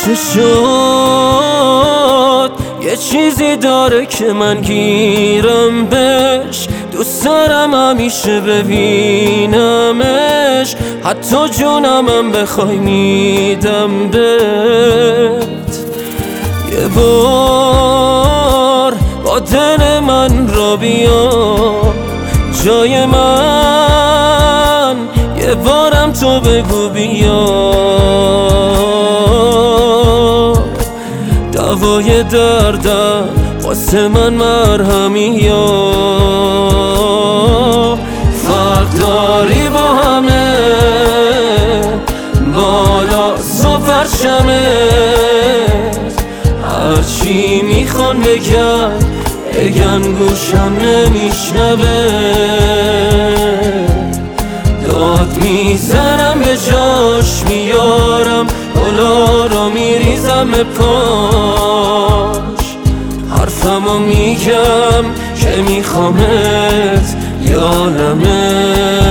چه شد؟ یه چیزی داره که من گیرم بهش، دوست دارم همیشه ببینمش، حتی جونمم بخوای میدم بهت. یه بار با دل من را بیا جای من، یه بارم تو بگو بیا، دوای دردم واسه من مرهمی یا فرق داری با همه، بالا و فرشمت، هرچی میخوان بگن گوشم نمیشنوه، داد میزنم به جاش میارم، گلا رو میریزم به پاش، حرفمو میگم که میخوامت یادمه.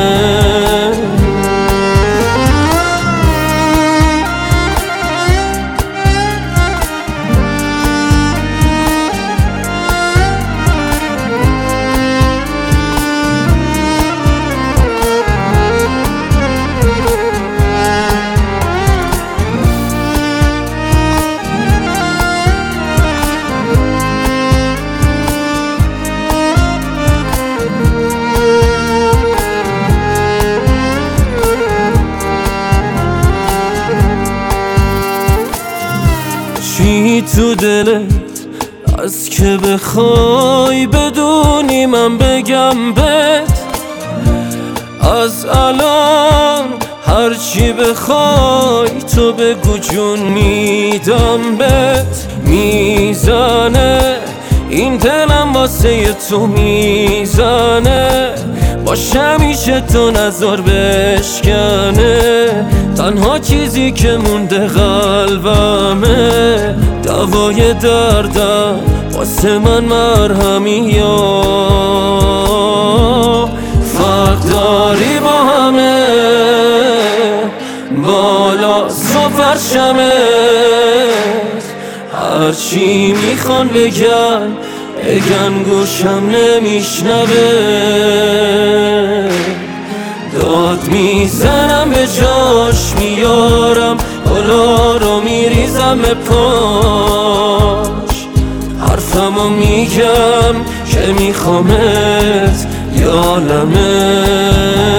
چی تو دلت از که بخوای بدونی من بگم بهت، از الان هرچی بخوای تو بگو جون میدم بهت. میزنه این دلم واسه تو میزنه، باش همیشه تو نذار بشکنه، تنها چیزی که مونده قلبمه، دوای دردم واسه من مرهمی یا فرق داری با همه، بالا و فرشمت، هرچی میخوان بگن گوشم نمیشنوه، داد میزنم به جاش میارم، گلا رو میریزم به پاش، حرفمو میگم که میخوامت یادمه.